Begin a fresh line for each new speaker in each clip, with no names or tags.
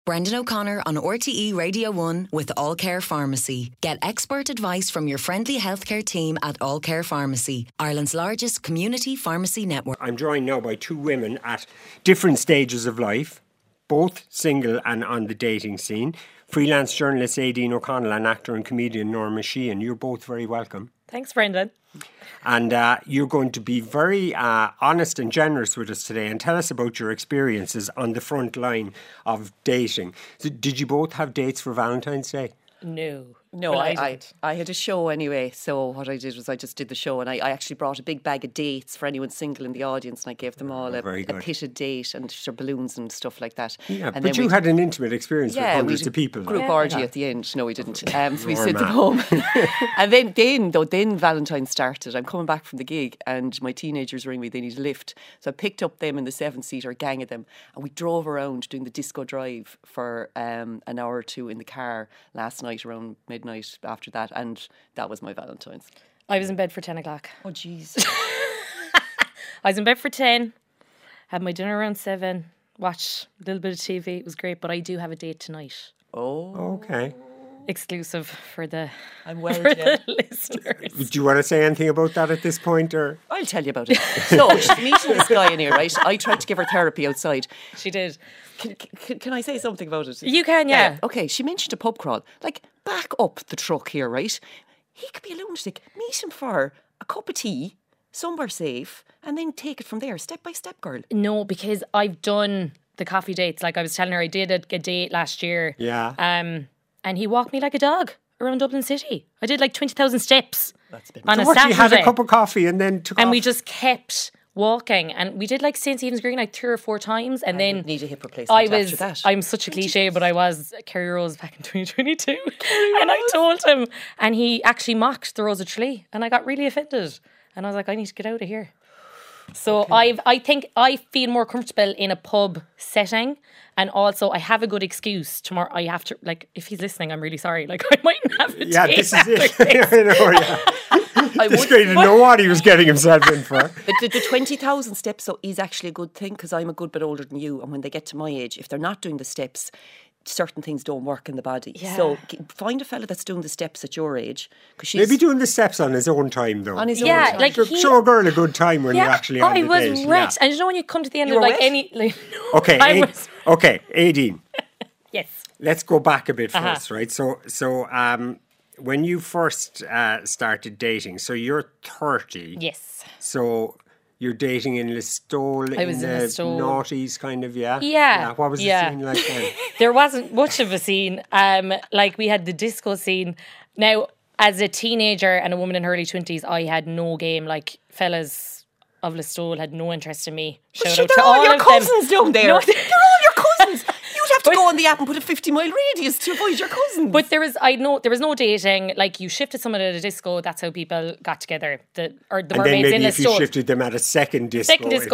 Brendan O'Connor on RTE Radio 1 with All Care Pharmacy. Get expert advice from your friendly healthcare team at All Care Pharmacy, Ireland's largest community pharmacy network.
I'm joined now by two women at different stages of life, both single and on the dating scene. Freelance journalist Aideen O'Connell and actor and comedian Norma Sheehan. You're both very welcome.
Thanks, Brendan.
And you're going to be very honest and generous with us today and tell us about your experiences on the front line of dating. So did you both have dates for Valentine's Day?
No, I had a show anyway, so what I did was I just did the show, and I actually brought a big bag of dates for anyone single in the audience, and I gave them all a pitted date and balloons and stuff like that.
Yeah,
and
but you had an intimate experience with hundreds of people.
Group orgy at the end. No, we didn't. So we sent them home. And then Valentine's started. I'm coming back from the gig, and my teenagers ring me, they need a lift. So I picked up them in the 7-seater, gang of them, and we drove around doing the disco drive for an hour or two in the car last night around midnight after that, and that was my Valentine's.
I was in bed for 10 o'clock.
Oh, jeez.
I was in bed for 10, had my dinner around 7, watched a little bit of TV. It was great, but I do have a date tonight.
Oh.
Okay.
Exclusive for the listeners.
Do you want to say anything about that at this point, or?
I'll tell you about it. So, she's meeting this guy in here, right? I tried to give her therapy outside.
She did.
Can I say something about it?
You can, yeah.
Okay, she mentioned a pub crawl. Like, back up the truck here, right? He could be a lunatic. Meet him for a cup of tea, somewhere safe, and then take it from there, step by step, girl.
No, because I've done the coffee dates. Like I was telling her, I did a date last year.
Yeah.
And he walked me like a dog around Dublin City. I did like 20,000 steps on a
So
Saturday.
you had a cup of coffee and then took off?
And we just kept walking, and we did like St. Stephen's Green like 3 or 4 times, and then
need a hip replacement after that.
I'm such a cliche, but I was Kerry Rose back in 2022, and I told him, and he actually mocked the Rose of Tralee, and I got really offended, and I was like, I need to get out of here. So I think I feel more comfortable in a pub setting, and also I have a good excuse tomorrow. I have to, like, if he's listening, I'm really sorry. Like, I mightn't have a date
this is
after
it.
this.
I know, yeah. This guy didn't know what he was getting himself in for.
The 20,000 steps though is actually a good thing, because I'm a good bit older than you, and when they get to my age, if they're not doing the steps, certain things don't work in the body.
Yeah.
So find a fella that's doing the steps at your age.
Maybe doing the steps on his own time, though.
On his own
Yeah,
time.
like
show a girl a good time when you're actually on the date.
I was wet. And you know when you come to the end
You
of
were
like
wet?
any... Like,
Okay, okay, Aideen.
Yes.
Let's go back a bit first, right? So, when you first started dating, so you're 30.
Yes.
So you're dating in Listowel
I was in
the
Listowel.
noughties, kind of, yeah?
Yeah.
What was the scene like then?
There wasn't much of a scene. Like we had the disco scene. Now, as a teenager and a woman in her early 20s, I had no game. Like fellas of Listowel had no interest in me. Shout out to all
your
of
cousins
them.
down there.
No,
They're all your cousins. You'd have to go on the app and put a 50-mile radius to avoid your cousins.
But there was no dating. Like you shifted someone at a disco, that's how people got together. The
And then
mermaids in
maybe if you
Listowel.
shifted them at a second disco.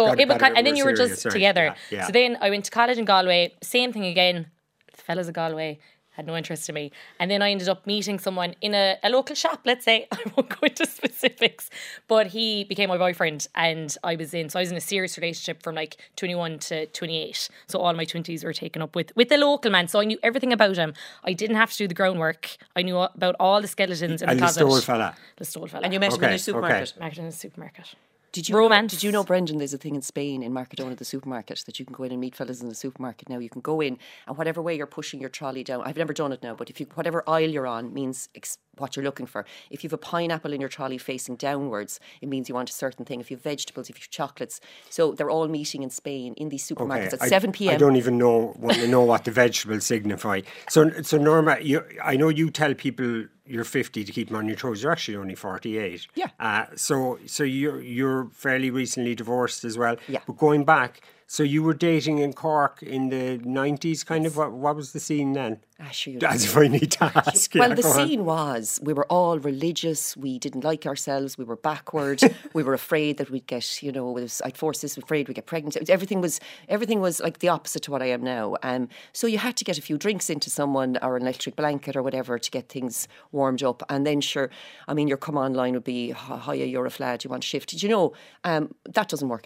And then you were just together.
Yeah.
So then I went to college in Galway, same thing again. The fellas of Galway had no interest in me. And then I ended up meeting someone in a local shop, let's say. I won't go into specifics. But he became my boyfriend, and I was in a serious relationship from like 21 to 28. So all my 20s were taken up with the local man. So I knew everything about him. I didn't have to do the groundwork. I knew about all the skeletons in the closet.
Listowel fella.
Listowel fella.
And you met him in a supermarket.
Met him in a supermarket.
Did you know, Brendan, there's a thing in Spain, in Mercadona, the supermarket, that you can go in and meet fellas in the supermarket now. You can go in, and whatever way you're pushing your trolley down, I've never done it now, but whatever aisle you're on means what you're looking for. If you have a pineapple in your trolley facing downwards, it means you want a certain thing. If you have vegetables, if you have chocolates. So they're all meeting in Spain in these supermarkets at 7 p.m.
I don't even want to know what the vegetables signify. So Norma, I know you tell people you're 50 to keep them on your toes. You're actually only 48.
Yeah.
So you're fairly recently divorced as well.
Yeah.
But going back, so you were dating in Cork in the 90s, kind of. What was the scene then? As if I need to ask.
Well, the scene was, we were all religious, we didn't like ourselves, we were backward, we were afraid that we'd get, I'd force this, afraid we'd get pregnant. Everything was like the opposite to what I am now. So you had to get a few drinks into someone, or an electric blanket or whatever, to get things warmed up. And then your come on line would be, hiya, you're a flad, you want shift. That doesn't work anymore.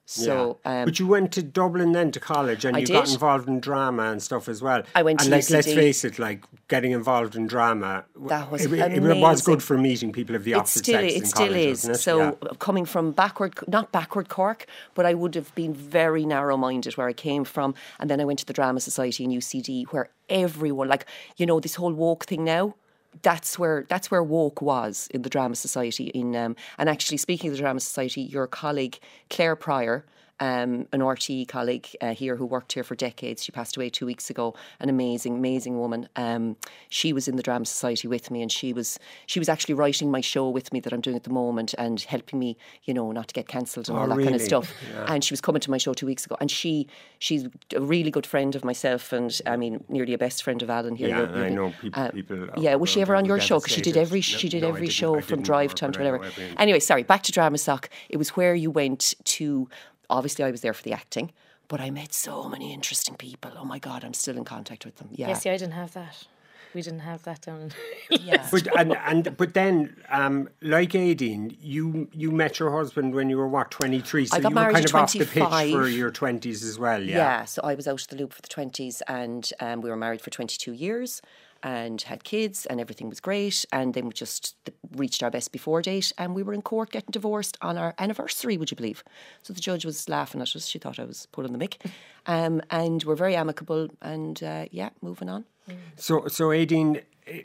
So,
but you went to Dublin then to college, and
I
you got
did.
involved in drama and stuff as well.
I went to
and like, let's
UCD.
face it, like getting involved in drama,
That was
it was
amazing.
good for meeting people of the opposite sex in
It still
college,
is.
wasn't it?
So
Yeah.
coming from not backward Cork, but I would have been very narrow-minded where I came from. And then I went to the Drama Society in UCD, where everyone, like, you know, this whole woke thing now, that's where woke was, in the Drama Society. And actually, speaking of the Drama Society, your colleague Claire Pryor, an RTE colleague here who worked here for decades. She passed away 2 weeks ago. An amazing woman. She was in the Drama Society with me, and she was actually writing my show with me that I'm doing at the moment, and helping me, you know, not to get cancelled and all that kind of
really?
stuff.
Yeah.
And she was coming to my show 2 weeks ago, and she's a really good friend of myself, and I mean nearly a best friend of Alan here.
Yeah, I know people.
Yeah, was she ever on your show? Because she did every
No, I didn't.
show
I
from
didn't
Drive
work
Time to
with her,
whatever.
no,
Anyway, sorry, back to Drama Sock. It was where you went to. Obviously, I was there for the acting, but I met so many interesting people. Oh my God, I'm still in contact with them. Yeah.
Yeah, see, I didn't have that. We didn't have that down.
Yeah.
But then, like Aideen, you met your husband when you were what, 23? So
I got
you were
married
kind
at
of off the pitch
25.
for your 20s as well.
Yeah, so I was out of the loop for the 20s, and we were married for 22 years and had kids, and everything was great. And then we just reached our best before date, and we were in court getting divorced on our anniversary, would you believe? So the judge was laughing at us. She thought I was pulling the mick. And we're very amicable, and moving on.
So Aideen,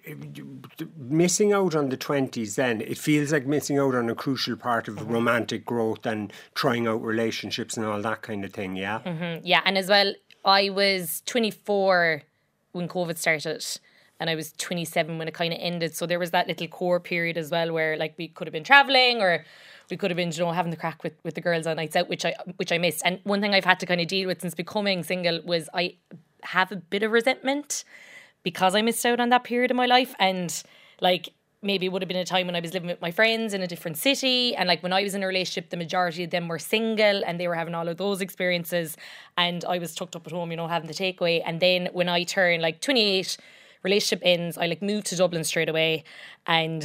missing out on the 20s then, it feels like missing out on a crucial part of romantic growth and trying out relationships and all that kind of thing, yeah?
Yeah, and as well, I was 24 when COVID started, and I was 27 when it kind of ended. So there was that little core period as well where, like, we could have been travelling, or we could have been, you know, having the crack with the girls on nights out, which I missed. And one thing I've had to kind of deal with since becoming single was I have a bit of resentment because I missed out on that period of my life. And, like, maybe it would have been a time when I was living with my friends in a different city, and like when I was in a relationship, the majority of them were single and they were having all of those experiences, and I was tucked up at home, you know, having the takeaway. And then when I turned like 28, relationship ends, I like moved to Dublin straight away, and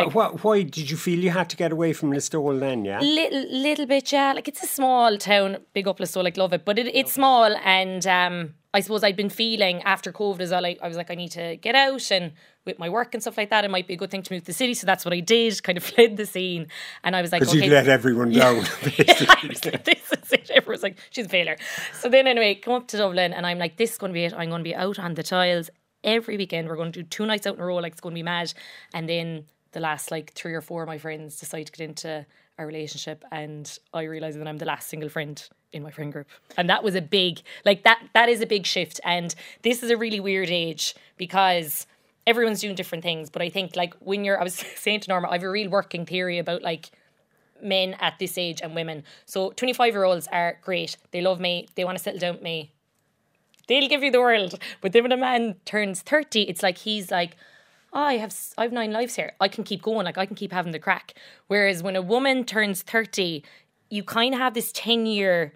why did you feel you had to get away from Listowel then? Yeah,
little bit, yeah. Like, it's a small town, big up Listowel, like, love it, but it's small. And I suppose I'd been feeling after COVID as well, I was like, I need to get out, and with my work and stuff like that, it might be a good thing to move to the city. So that's what I did, kind of fled the scene. And I was like,
because you let everyone down, basically.
I was like, this is it. Everyone's like, she's a failure. So then anyway, come up to Dublin, and I'm like, this is going to be it. I'm going to be out on the tiles every weekend. We're going to do 2 nights out in a row, like, it's going to be mad. And then the last like 3 or 4 of my friends decide to get into a relationship, and I realised that I'm the last single friend in my friend group. And that was a big, like, that is a big shift. And this is a really weird age because everyone's doing different things. But I think, like, when I was saying to Norma, I have a real working theory about, like, men at this age and women. So 25-year-olds are great. They love me. They want to settle down with me. They'll give you the world. But then when a man turns 30, it's like he's like, oh, I have 9 lives here. I can keep going. Like, I can keep having the crack. Whereas when a woman turns 30, you kind of have this 10-year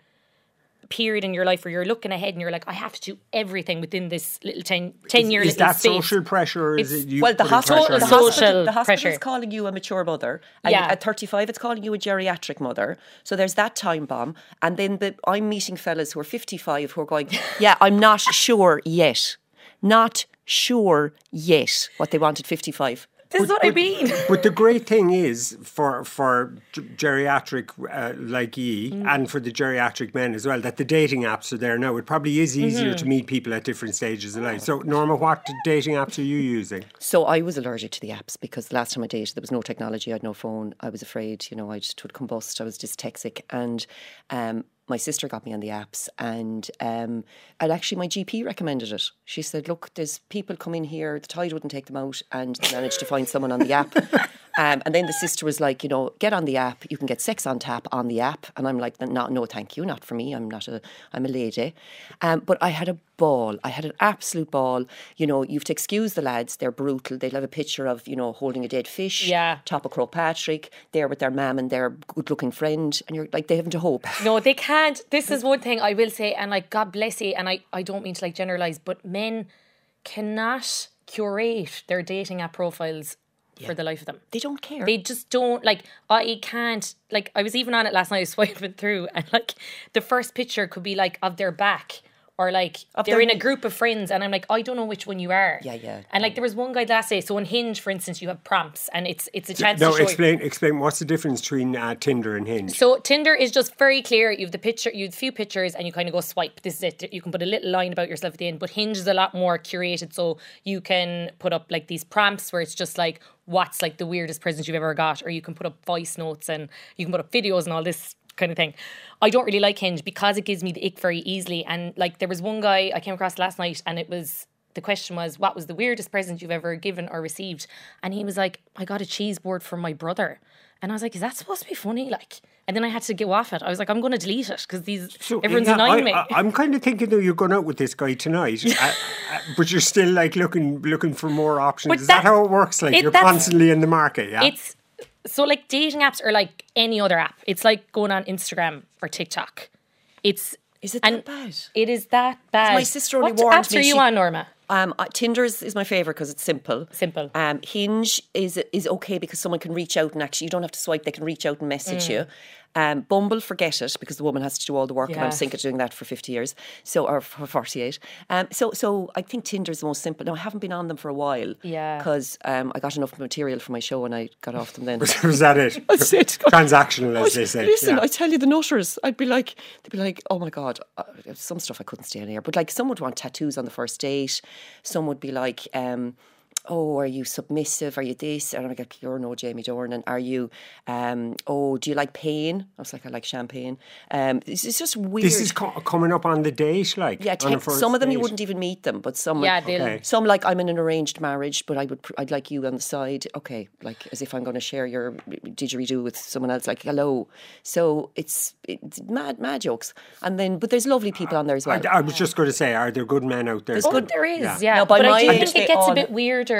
period in your life where you're looking ahead and you're like, I have to do everything within this little 10-year little
Is that
space.
social pressure, or is it you?
Well, the
putting pressure
hospital,
on
social
yourself?
the hospital
pressure.
is calling you a mature mother, and
Yeah.
at 35 it's calling you a geriatric mother. So there's that time bomb. And then I'm meeting fellas who are 55 who are going, yeah, I'm not sure yet. Not sure yet what they want at 55.
This is what I mean.
But the great thing is for geriatric like ye, and for the geriatric men as well, that the dating apps are there now. It probably is easier to meet people at different stages of life. So, Norma, what dating apps are you using?
So I was allergic to the apps because the last time I dated, there was no technology, I had no phone. I was afraid, you know, I just would combust. I was dyslexic. And my sister got me on the apps, and actually my GP recommended it. She said, look, there's people come in here, the tide wouldn't take them out, and they managed to find someone on the app. And then the sister was like, you know, get on the app, you can get sex on tap on the app. And I'm like, no, thank you, not for me. I'm a lady. But I had a ball. I had an absolute ball. You know, you have to excuse the lads, they're brutal. They'll have a picture of, you know, holding a dead fish,
Yeah.
top of Croagh Patrick, there with their mam and their good looking friend. And you're like, they haven't a hope.
No, they can't. This is one thing I will say, and like, God bless you, and I don't mean to like generalise, but men cannot curate their dating app profiles for the life of them.
They don't care.
They just don't, like, I can't, like, I was even on it last night, swiping through, and, like, the first picture could be, like, of their back, or, like, they're in a group of friends, and I'm like, I don't know which one you are.
Yeah.
And, like, there was one guy last day, so on Hinge, for instance, you have prompts, and it's a chance to show
explain what's the difference between Tinder and Hinge?
So Tinder is just very clear. You have the picture, you have a few pictures, and you kind of go swipe. This is it. You can put a little line about yourself at the end. But Hinge is a lot more curated, so you can put up like these prompts where it's just like, what's like the weirdest present you've ever got, or you can put up voice notes and you can put up videos and all this kind of thing. I don't really like Hinge because it gives me the ick very easily. And like there was one guy I came across last night, and the question was, what was the weirdest present you've ever given or received? And he was like, I got a cheese board from my brother. And I was like, is that supposed to be funny? Like, and then I had to go off it. I was like, I'm going to delete it because everyone's annoying me.
I'm kind of thinking though you're going out with this guy tonight, but you're still like looking for more options.
But
is that how it works? Like you're constantly in the market, yeah?
It's so like dating apps are like any other app. It's like going on Instagram or TikTok.
Is it that bad?
It is that bad.
My sister only
what
warned
apps
me.
are you on, Norma?
Tinder is my favourite because it's simple. Hinge is okay because someone can reach out and actually you don't have to swipe. They can reach out and message you. Bumble, forget it because the woman has to do all the work, and I'm sick of doing that for 50 years. Or for 48. So I think Tinder's the most simple. Now I haven't been on them for a while.
Yeah.
Because I got enough material for my show and I got off them then.
Was that it?
That's it.
Transactional, as they say.
Listen, I tell you, the nutters, they'd be like, oh my God, some stuff I couldn't stand here. But like, some would want tattoos on the first date. Some would be like, oh, are you submissive? Are you this? And I'm like, you're no Jamie Dornan. Are you, do you like pain? I was like, I like champagne. It's just weird.
This is coming up on the date, like?
Yeah, some of them you wouldn't even meet them, but some, some like, I'm in an arranged marriage, but I'd like you on the side. Okay, like as if I'm going to share your didgeridoo with someone else, like hello. So it's mad jokes. And then, but there's lovely people on there as well.
I was just going to say, are there good men out there?
There is, yeah.
Now,
but I do think it gets a bit weirder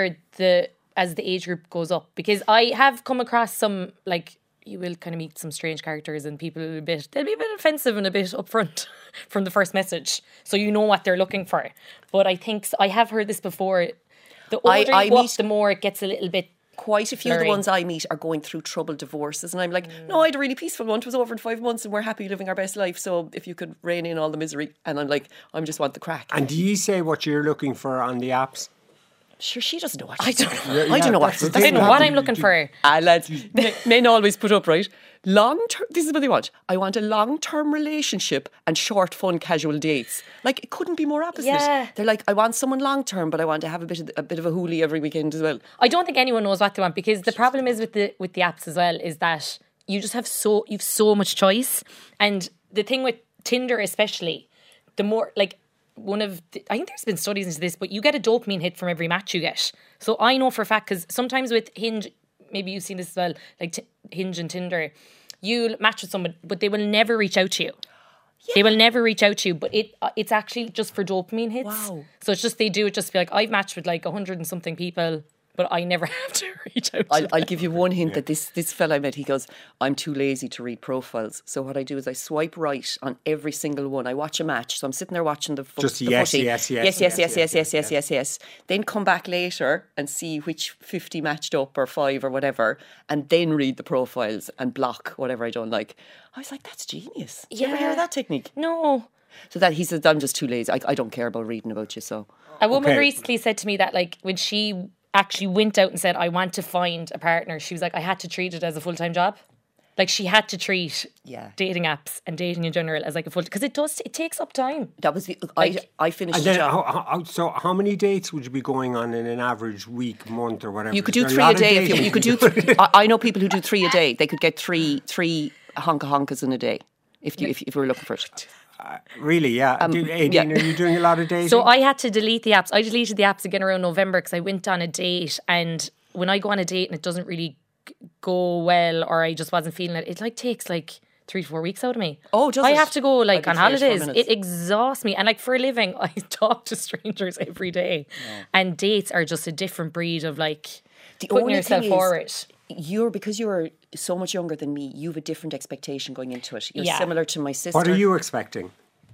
as the age group goes up, because I have come across some, like, you will kind of meet some strange characters and people they'll be a bit offensive and a bit upfront from the first message, so you know what they're looking for. But I think I have heard this before, the older you go up, the more it gets a little bit
quite a few
blurry.
of the ones I meet are going through troubled divorces, and I'm like, no, I had a really peaceful one. It was over in 5 months and we're happy living our best life, so if you could rein in all the misery. And I'm like, I just want the crack.
And do you say what you're looking for on the apps?
Sure, she doesn't know what
I don't know.
I don't know what.
I don't know what I'm looking for.
Lads, men always put up, right? Long-term, this is what they want. I want a long-term relationship and short, fun, casual dates. Like, it couldn't be more opposite.
Yeah.
They're like, I want someone long-term, but I want to have a bit of a hoolie every weekend as well.
I don't think anyone knows what they want, because the problem is with the apps as well is that you just have you've so much choice. And the thing with Tinder especially, the more, like, I think there's been studies into this, but you get a dopamine hit from every match you get. So I know for a fact, because sometimes with Hinge, maybe you've seen this as well, like Hinge and Tinder, you'll match with someone, but they will never reach out to you. Yeah. They will never reach out to you, but it's actually just for dopamine hits.
Wow.
So it's just, they do it just to be like, I've matched with like 100 and something people, but I never have to reach out to
I'll give you one hint that this fella I met, he goes, I'm too lazy to read profiles. So what I do is I swipe right on every single one. I watch a match. So I'm sitting there watching the footy. Yes. Then come back later and see which 50 matched up or 5 or whatever, and then read the profiles and block whatever I don't like. I was like, that's genius. Did you ever hear of that technique?
No.
So that he said, I'm just too lazy. I don't care about reading about you. So
a woman recently said to me that, like, when she actually went out and said, I want to find a partner, she was like, I had to treat it as a full-time job. Like, she had to treat dating apps and dating in general as like a full, because it takes up time.
That was I finished.
And then, so how many dates would you be going on in an average week, month, or whatever?
You could do 3 a day if you could do. I know people who do 3 a day. They could get three honkas in a day if we were looking for it.
Really, yeah. Aideen, are you doing a lot of dating?
So I had to delete the apps. I deleted the apps again around November because I went on a date, and when I go on a date and it doesn't really go well, or I just wasn't feeling it, it like takes like 3 to 4 weeks out of me.
Oh, does
I
it?
have to go like on holidays.
4 minutes.
It exhausts me. And like for a living, I talk to strangers every day. Yeah. And dates are just a different breed of like putting yourself forward.
Because you're so much younger than me, you have a different expectation going into it. You're similar to my sister.
What are you expecting?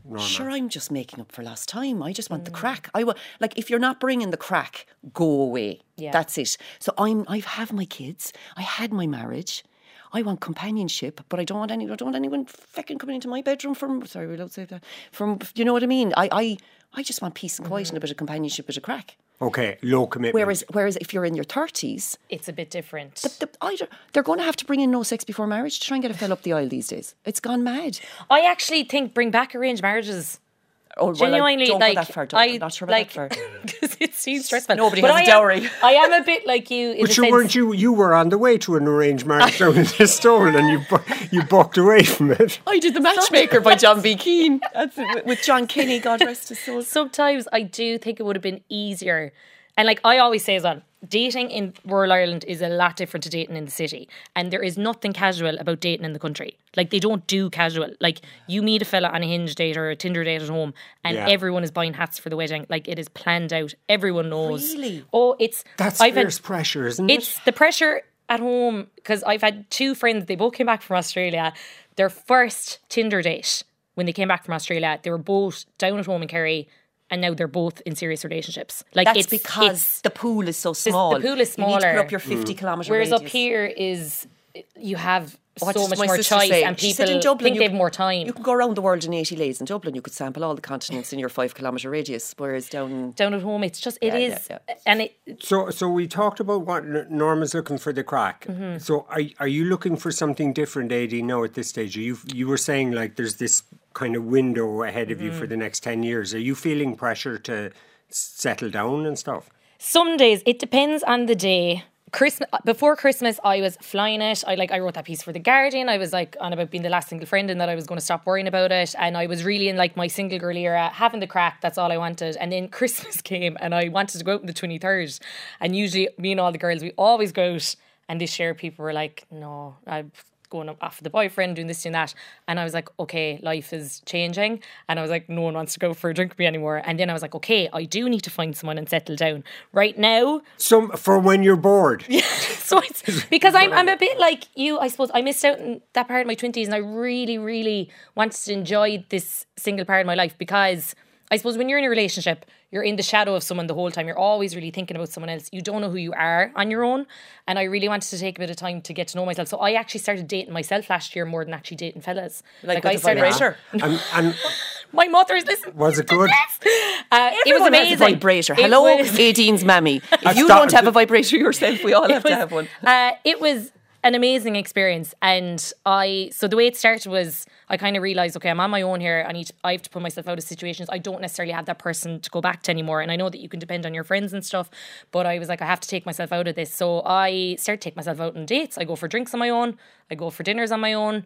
Norma?
Sure, I'm just making up for lost time. I just want the crack. Like, if you're not bringing the crack, go away.
Yeah.
That's it. So I have my kids. I had my marriage. I want companionship, but I don't want anyone fucking coming into my bedroom from. Sorry, we're allowed to say that. From, you know what I mean? I just want peace and quiet and a bit of companionship, a bit of crack.
Okay, low commitment.
Whereas if you're in your 30s,
It's a bit different.
they're going to have to bring in no sex before marriage to try and get a fella up the aisle these days. It's gone mad.
I actually think bring back arranged marriages.
Oh, well,
Genuinely,
don't
like
go that far. I'm not sure about
like,
that far.
because it seems stressful.
Nobody
But
has a dowry.
I am a bit like you. In
But
the
you
sense,
weren't you were on the way to an arranged marriage down in Listowel and you bucked away from it.
I did The Matchmaker by John B. Keane. That's it, with John Kinney, God rest his soul.
Sometimes I do think it would have been easier. And like I always say as well, dating in rural Ireland is a lot different to dating in the city. And there is nothing casual about dating in the country. Like they don't do casual. Like you meet a fella on a Hinge date or a Tinder date at home and everyone is buying hats for the wedding. Like it is planned out. Everyone knows.
Really?
Oh, it's...
That's
I've had-
fierce pressure, isn't it?
It's the pressure at home because I've had two friends, they both came back from Australia. Their first Tinder date, when they came back from Australia, they were both down at home in Kerry and now they're both in serious relationships. Like
That's
it's
because the pool is so small.
the pool is
You need to
smaller.
put up your 50 kilometre
Whereas
radius.
up here is you have
What
so
does
much
my
more
sister
choice
say?
and
She
people
said in Dublin,
think they have more time.
You can go around the world in 80 days in Dublin. You could sample all the continents in your 5 kilometre radius. Whereas down
Down at home, it's just, it is.
yeah.
And it,
So we talked about what Norma's looking for the crack.
Mm-hmm.
So are you looking for something different, AD, now at this stage? You were saying like there's this kind of window ahead of you
Mm-hmm.
for the next 10 years. Are you feeling pressure to settle down and stuff?
some days, it depends on the day. Before Christmas, I was flying it. I wrote that piece for The Guardian. I was like on about being the last single friend and that I was going to stop worrying about it. And I was really in like my single girl era, having the crack. That's all I wanted. And then Christmas came and I wanted to go out on the 23rd. And usually me and all the girls, we always go out. And this year people were like, no, I'm going off with the boyfriend, doing this, doing that. And I was like, okay, life is changing. And I was like, no one wants to go for a drink with me anymore. And then I was like, okay, I do need to find someone and settle down. Right now,
For when you're bored.
so it's because I'm a bit like you, I suppose. I missed out on that part of my 20s and I really, really wanted to enjoy this single part of my life because I suppose when you're in a relationship, you're in the shadow of someone the whole time. You're always really thinking about someone else. You don't know who you are on your own. And I really wanted to take a bit of time to get to know myself. So I actually started dating myself last year more than actually dating fellas.
Like
I
with the vibrator.
And
My mother's listening.
was it good?
It was
Everyone has a
amazing.
vibrator.
It
Hello,
was-
Aideen's mammy. If you
Stop.
don't have a vibrator yourself, we all have to have one.
It was an amazing experience, and so the way it started was I kind of realised, okay, I'm on my own here. I have to put myself out of situations. I don't necessarily have that person to go back to anymore, and I know that you can depend on your friends and stuff, but I was like, I have to take myself out of this. So I started taking myself out on dates. I go for drinks on my own. I go for dinners on my own.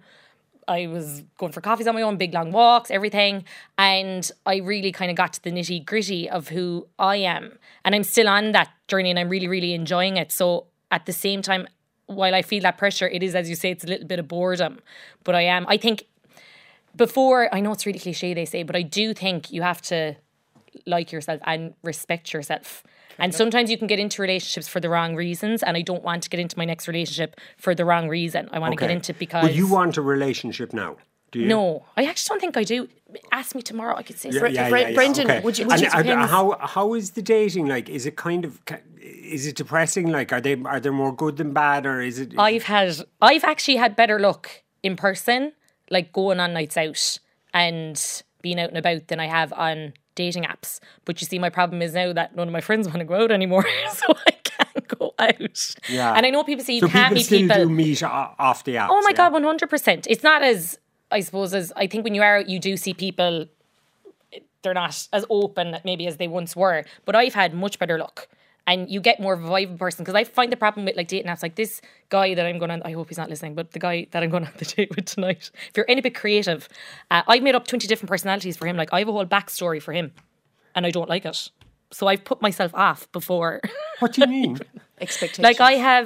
I was going for coffees on my own, big long walks, everything. And I really kind of got to the nitty gritty of who I am. And I'm still on that journey and I'm really, really enjoying it. So at the same time, while I feel that pressure, it is, as you say, it's a little bit of boredom. But I think I know it's really cliche they say, but I do think you have to like yourself and respect yourself. And sometimes you can get into relationships for the wrong reasons, and I don't want to get into my next relationship for the wrong reason. I want to get into it because...
Well, you want a relationship now, do you?
No, I actually don't think I do. Ask me tomorrow, I could say something.
Brendan,
okay.
would you
And
depends.
how is the dating like? Is it is it depressing? Like, are they more good than bad, or is it?
I've actually had better luck in person, like going on nights out and being out and about than I have on dating apps. But you see, my problem is now that none of my friends want to go out anymore, so I can't go out.
Yeah.
And I know people say you
so
can't
people
meet
still
people.
do meet off the apps.
Oh my
yeah?
God, 100%. It's not as, I suppose, as I think when you are out, you do see people, they're not as open maybe as they once were. But I've had much better luck. And you get more of a viable person. Because I find the problem with like dating apps, like this guy that I'm going on, I hope he's not listening, but the guy that I'm going on the date with tonight, if you're any bit creative, I've made up 20 different personalities for him. Like I have a whole backstory for him and I don't like it. So I've put myself off before.
What do you mean?
Expectations.
Like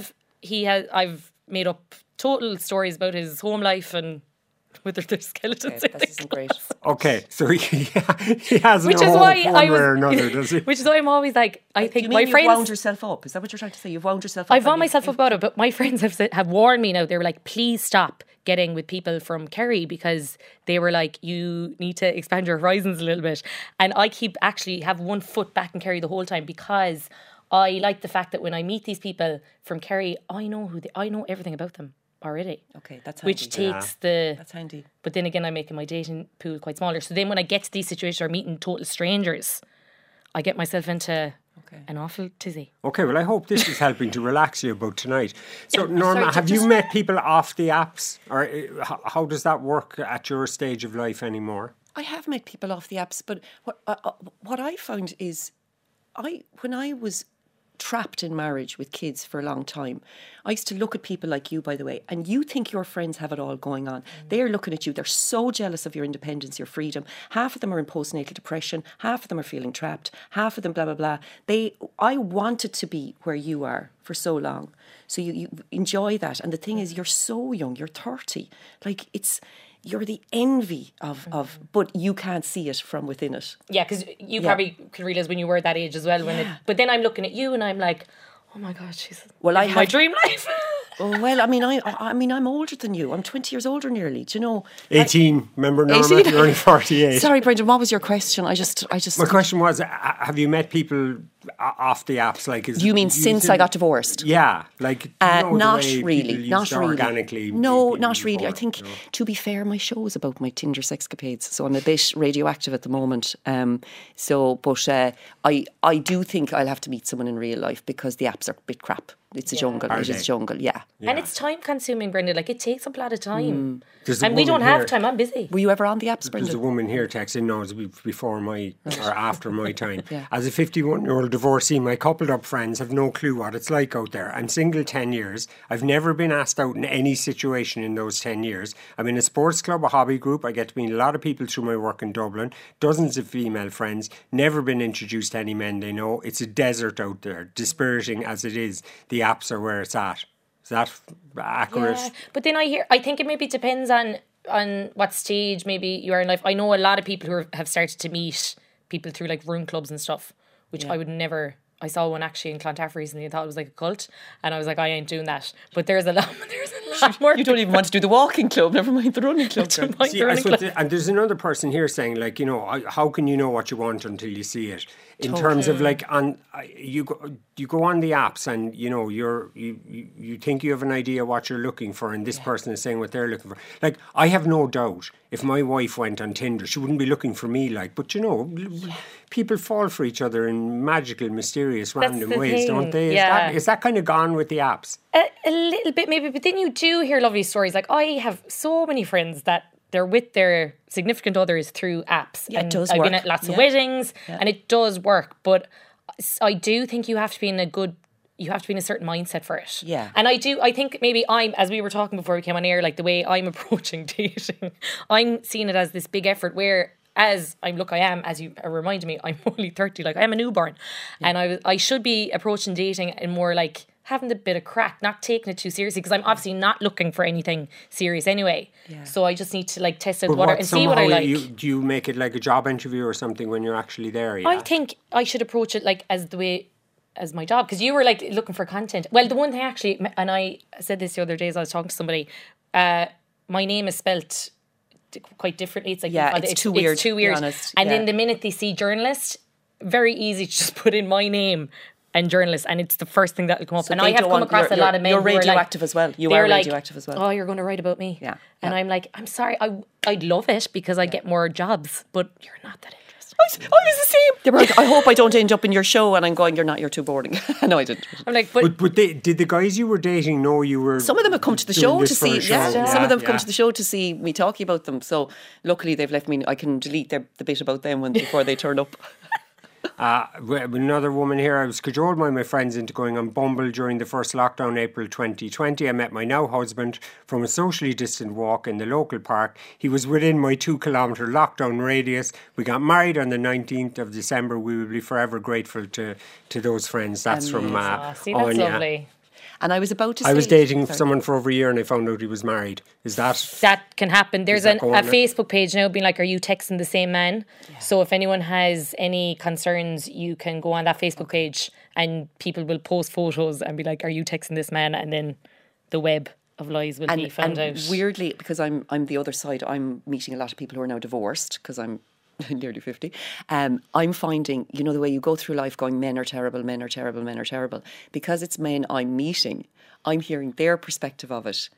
I've made up total stories about his home life and whether there's skeletons in
That
the
isn't great.
Okay, so he has
Which
no
is
hope
why
one way or another, does he?
Which is why I'm always like, I think
You
my
mean you've wound
friends.
yourself up? Is that what you're trying to say? You've wound yourself up?
I've wound
and
myself up about it, but my friends have warned me now. They were like, please stop. getting with people from Kerry because they were like, you need to expand your horizons a little bit. And I have one foot back in Kerry the whole time because I like the fact that when I meet these people from Kerry, I know everything about them already.
Okay, that's handy.
Which takes
That's handy.
But then again, I'm making my dating pool quite smaller. So then when I get to these situations or meeting total strangers, I get myself into an awful tizzy.
Okay, well, I hope this is helping to relax you about tonight. So, Norma, have you met people off the apps? Or how does that work at your stage of life anymore?
I have met people off the apps, but what I found is when I was trapped in marriage with kids for a long time, I used to look at people like you, by the way, and you think your friends have it all going on. They're looking at you. They're so jealous of your independence, your freedom. Half of them are in postnatal depression. Half of them are feeling trapped. Half of them blah, blah, blah. I wanted to be where you are for so long. So you enjoy that. And the thing is, you're so young. You're 30. Like, you're the envy of, but you can't see it from within it.
Yeah, because you probably could realise when you were that age as well. But then I'm looking at you and I'm like, oh my God, she's my dream life.
Oh, well, I mean, I'm older than you. I'm 20 years older nearly. Do you know?
18. Remember, Norma,
18?
you're only 48.
Sorry, Brendan, what was your question? I just.
My question was, have you met people off the apps? Like,
you mean since I got divorced?
Yeah, like
not really.
Not organically.
No, not really. Before, I think, to be fair, my show is about my Tinder sexcapades, so I'm a bit radioactive at the moment. But I do think I'll have to meet someone in real life because the apps are a bit crap. It's a jungle. It is a jungle, yeah.
And it's time consuming, Brenda. Like, it takes up a lot of time. And we don't have time. I'm busy.
Were you ever on the apps, Brendan?
There's a woman here texting, no, it's before my, or after my time.
Yeah.
As a 51-year-old divorcee, my coupled up friends have no clue what it's like out there. I'm single 10 years. I've never been asked out in any situation in those 10 years. I'm in a sports club, a hobby group. I get to meet a lot of people through my work in Dublin. Dozens of female friends. Never been introduced to any men they know. It's a desert out there. Dispiriting as it is, the apps are where it's at. Is that accurate?
Yeah. But then I think it maybe depends on what stage maybe you are in life. I know a lot of people who have started to meet people through like room clubs and stuff, which I would never. I saw one actually in Clontarf recently and thought it was like a cult, and I was like, I ain't doing that. But there's a lot more.
You don't even want to do the walking club, never mind the running club.
And there's another person here saying, like, you know, how can you know what you want until you see it? In terms of like, you go on the apps and you know you think you have an idea what you're looking for, and this person is saying what they're looking for. Like, I have no doubt if my wife went on Tinder, she wouldn't be looking for me. Like, but you know, people fall for each other in magical, mysterious, random ways, don't they? Is that kind of gone with the apps?
A little bit maybe, but then you do hear lovely stories. Like, I have so many friends that they're with their significant others through apps.
Yeah,
and
it does
I've
work.
been at lots of weddings and it does work. But I do think you have to be in a certain mindset for it.
Yeah.
And I think maybe as we were talking before we came on air, like the way I'm approaching dating, I'm seeing it as this big effort where I am, as you reminded me, I'm only 30, like I am a newborn. Yeah. And I should be approaching dating and more like having a bit of crack, not taking it too seriously, because I'm obviously not looking for anything serious anyway. Yeah. So I just need to like test out the water and see what I like.
Do you make it like a job interview or something when you're actually there? Yeah?
I think I should approach it like as my job, because you were like looking for content. Well, the one thing actually, and I said this the other day as I was talking to somebody, my name is spelt quite differently. It's like,
it's too weird.
It's too weird. And then the minute they see journalist, very easy to just put in my name and journalist, and it's the first thing that will come up. So and I have come across a lot of men
you're
who are
radioactive
like,
as well. You are radioactive as well.
Oh, you're going to write about me.
Yeah.
And I'm like, I'm sorry, I'd love it because I get more jobs, but you're not that interesting.
I was the same. They were like, I hope I don't end up in your show, and I'm going, you're too boring. No, I didn't.
I'm like,
but did the guys you were dating know you were?
Some of them have come to the show to see. Some of them have come
yeah.
to the show to see me talking about them. So luckily they've left me. I can delete the bit about them before they turn up.
Another woman here, I was cajoled by my friends into going on Bumble during the first lockdown, April 2020. I met my now husband from a socially distant walk in the local park. He was within my 2-kilometre lockdown radius. We got married on the 19th of December. We will be forever grateful to those friends. That's from
see, that's
Anya.
lovely.
And I was about to say...
I was dating someone for over a year and I found out he was married. Is that...
That can happen. There's a Facebook page now being like, are you texting the same man? Yeah. So if anyone has any concerns, you can go on that Facebook page and people will post photos and be like, are you texting this man? And then the web of lies will be found out.
Weirdly, because I'm the other side, I'm meeting a lot of people who are now divorced because I'm nearly 50. I'm finding, you know, the way you go through life going, men are terrible, men are terrible, men are terrible. Because it's men I'm meeting, I'm hearing their perspective of it.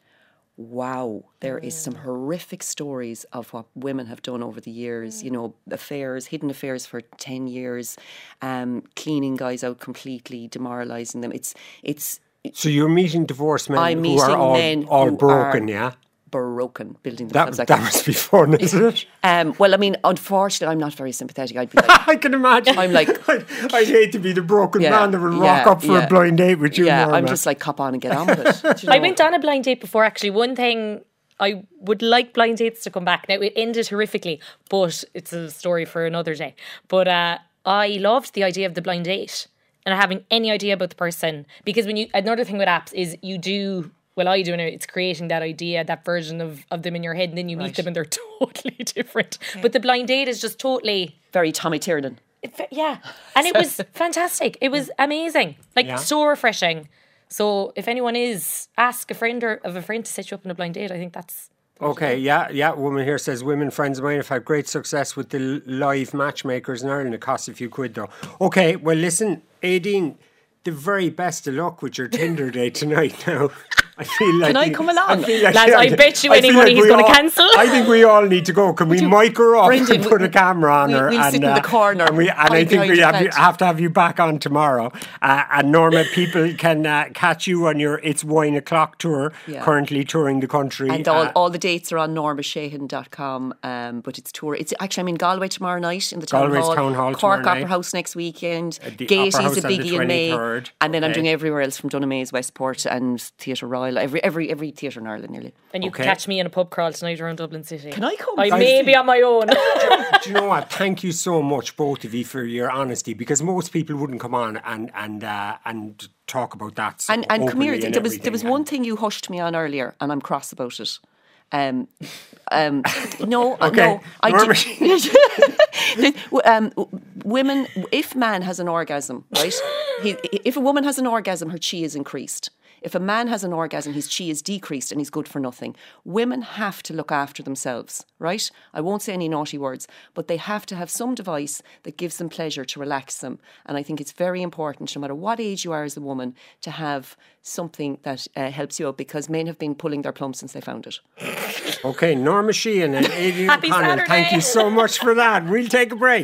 Wow, there is some horrific stories of what women have done over the years, you know, affairs, hidden affairs for 10 years, cleaning guys out completely, demoralising them. It's
So you're meeting divorced men
I'm
who are
meeting men
all
who
broken,
are
yeah?
broken, building themselves
That
like
must be fun, isn't it?
well, I mean, unfortunately, I'm not very sympathetic. I'd be like,
I can imagine.
I'm like,
I'd hate to be the broken man that will rock up for a blind date with you. Norma.
I'm just like, cop on and get on with it. Do you know?
I went on a blind date before, actually. One thing, I would like blind dates to come back. Now, it ended horrifically, but it's a story for another day. But I loved the idea of the blind date and having any idea about the person. Because another thing with apps is I do anyway, it's creating that idea, that version of them in your head, and then you meet them and they're totally different. But the blind date is just totally...
Very Tommy Tiernan.
Yeah. And it was fantastic. It was amazing. So refreshing. So if anyone ask a friend of a friend to set you up on a blind date. I think that's...
Okay, yeah. Woman here says, women friends of mine have had great success with the live matchmakers in Ireland. It costs a few quid though. Okay, well listen, Aideen, the very best of luck with your Tinder date tonight now. I feel like...
Can I come along?
Lads, I bet you any money he's going to cancel.
I think we all need to go. Can we mic her up
Brendan,
and put a camera on her?
We'll sit in the corner.
And I think we have to have you back on tomorrow. And Norma, people can catch you on your It's Wine O'Clock tour, currently touring the country.
And all the dates are on normashahan.com. But it's tour. It's actually, I'm in Galway tomorrow night in the Town Hall. Cork Opera House next weekend. Gatie's a biggie in May. And then I'm doing everywhere else from Dunamaze, Westport and Theatre Royal. Every theatre in Ireland nearly.
And you can catch me in a pub crawl tonight around Dublin City.
Can I come?
I may be on my own.
Do you know what? Thank you so much, both of you, for your honesty, because most people wouldn't come on and talk about that. So
and come here, there was one thing you hushed me on earlier, and I'm cross about it. Women, if man has an orgasm, right? If a woman has an orgasm, her chi is increased. If a man has an orgasm, his chi is decreased and he's good for nothing. Women have to look after themselves, right? I won't say any naughty words, but they have to have some device that gives them pleasure to relax them. And I think it's very important, no matter what age you are as a woman, to have something that helps you out, because men have been pulling their plum since they found it.
Okay, Norma Sheehan and Aideen O'Connell, thank you so much for that. We'll take a break.